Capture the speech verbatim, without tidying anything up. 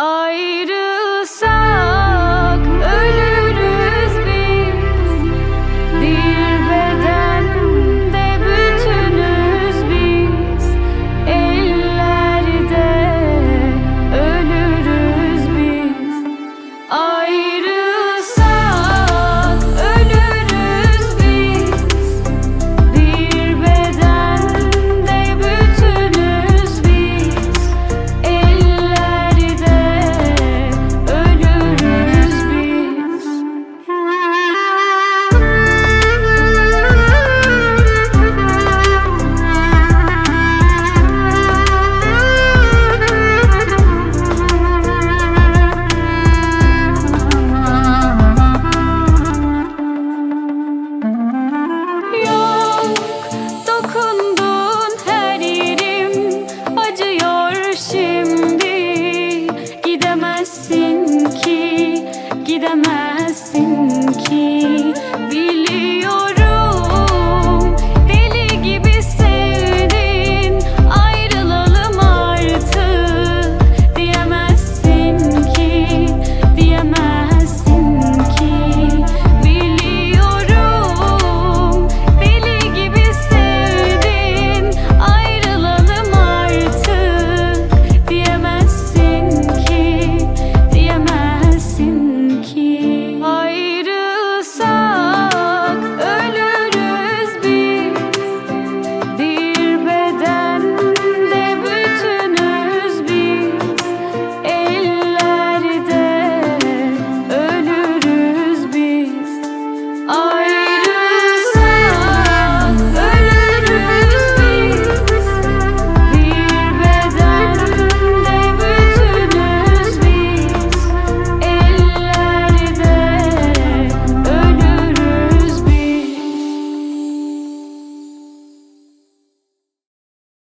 Ayrılsak ölürüz biz, bir bedende bütünüz biz. Ellerde ölürüz biz. Ayrılsak ölürüz biz, bir bedende bütünüz biz. Ellerde ölürüz biz. Yok, dokundun her yerim acıyor şimdi. Gidemezsin ki, gidemezsin.